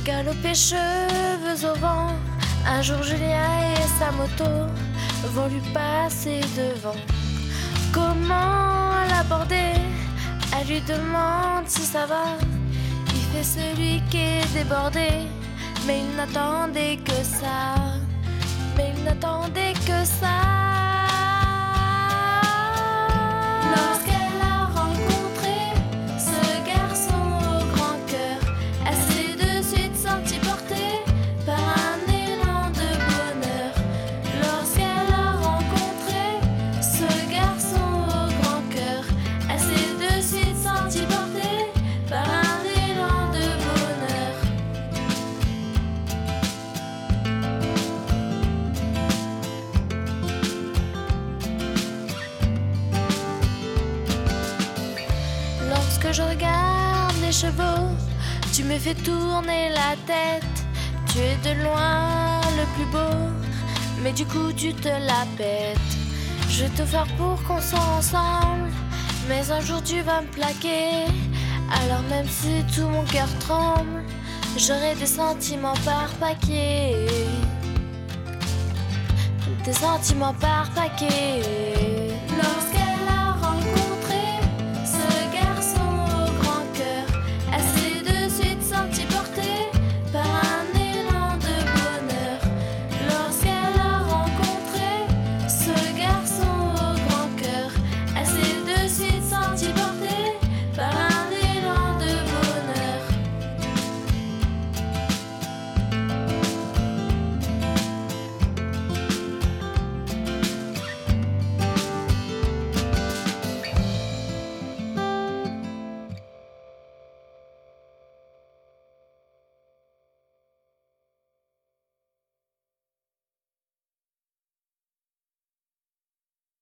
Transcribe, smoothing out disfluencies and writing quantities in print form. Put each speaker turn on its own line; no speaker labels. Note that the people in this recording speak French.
Galopé cheveux au vent, un jour Julien et sa moto vont lui passer devant. Comment l'aborder? Elle lui demande si ça va. Il fait celui qui est débordé, mais il n'attendait que ça. Mais il n'attendait que ça. Lorsqu'elle a rencontré ce garçon au grand cœur, elle s'est de suite sentie portée par un élan de bonheur. Lorsqu'elle a rencontré ce garçon au grand cœur, elle s'est de suite sentie portée par un élan de bonheur. Lorsque je regarde les chevaux, tu me fais tourner la tête. Tu es de loin le plus beau, mais du coup tu te la pètes. Je vais tout faire pour qu'on soit ensemble, mais un jour tu vas me plaquer. Alors même si tout mon cœur tremble, j'aurai des sentiments par paquet. Des sentiments par paquet. Lorsqu'elle